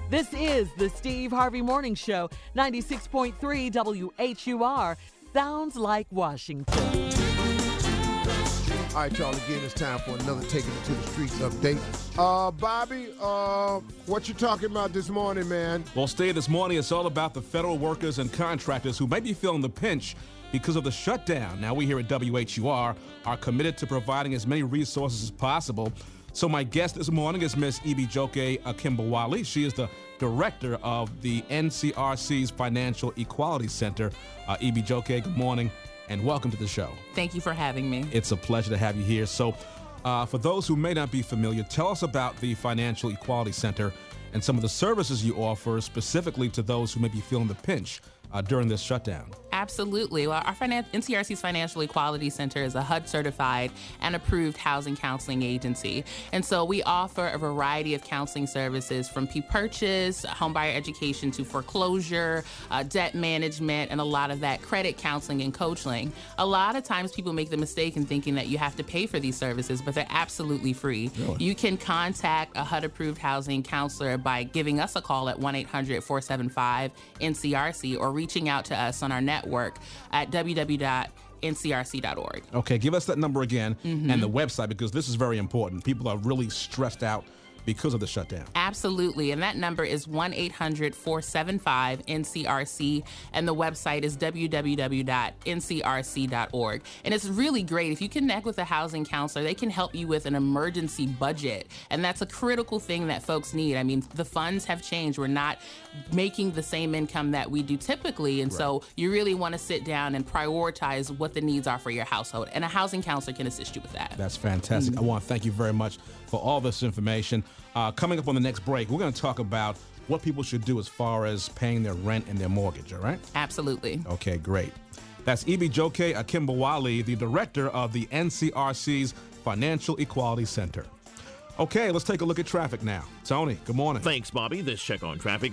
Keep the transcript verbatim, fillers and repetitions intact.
This is the Steve Harvey Morning Show, ninety-six point three W H U R. Sounds like Washington. All right, y'all, again, it's time for another Taking It to the Streets update. Uh, Bobby, uh, what you talking about this morning, man? Well, Steve, this morning it's all about the federal workers and contractors who may be feeling the pinch because of the shutdown. Now, we here at W H U R are committed to providing as many resources as possible. So my guest this morning is Miss Ibijoke Akimbawale. She is the director of the N C R C's Financial Equality Center. Uh, Ibijoke, good morning, and welcome to the show. Thank you for having me. It's a pleasure to have you here. So uh, for those who may not be familiar, tell us about the Financial Equality Center and some of the services you offer specifically to those who may be feeling the pinch uh, during this shutdown. Absolutely. Well, our finan- N C R C's Financial Equality Center is a H U D certified and approved housing counseling agency. And so we offer a variety of counseling services from pre-purchase, homebuyer education to foreclosure, uh, debt management, and a lot of that credit counseling and coaching. A lot of times people make the mistake in thinking that you have to pay for these services, but they're absolutely free. Really? You can contact a H U D approved housing counselor by giving us a call at one eight hundred four seven five N C R C or reaching out to us on our network at w w w dot n c r c dot org. Okay, give us that number again Mm-hmm. and the website, because this is very important. People are really stressed out because of the shutdown. Absolutely. And that number is one eight hundred four seven five N C R C. And the website is w w w dot n c r c dot org. And it's really great. If you connect with a housing counselor, they can help you with an emergency budget. And that's a critical thing that folks need. I mean, the funds have changed. We're not making the same income that we do typically. And Right. so you really want to sit down and prioritize what the needs are for your household. And a housing counselor can assist you with that. That's fantastic. Mm-hmm. I want to thank you very much for all this information. Uh, coming up on the next break, we're going to talk about what people should do as far as paying their rent and their mortgage, all right? Absolutely. Okay, great. That's Ibijoke Akimbawale, the director of the N C R C's Financial Equality Center. Okay, let's take a look at traffic now. Tony, good morning. Thanks, Bobby. This check on traffic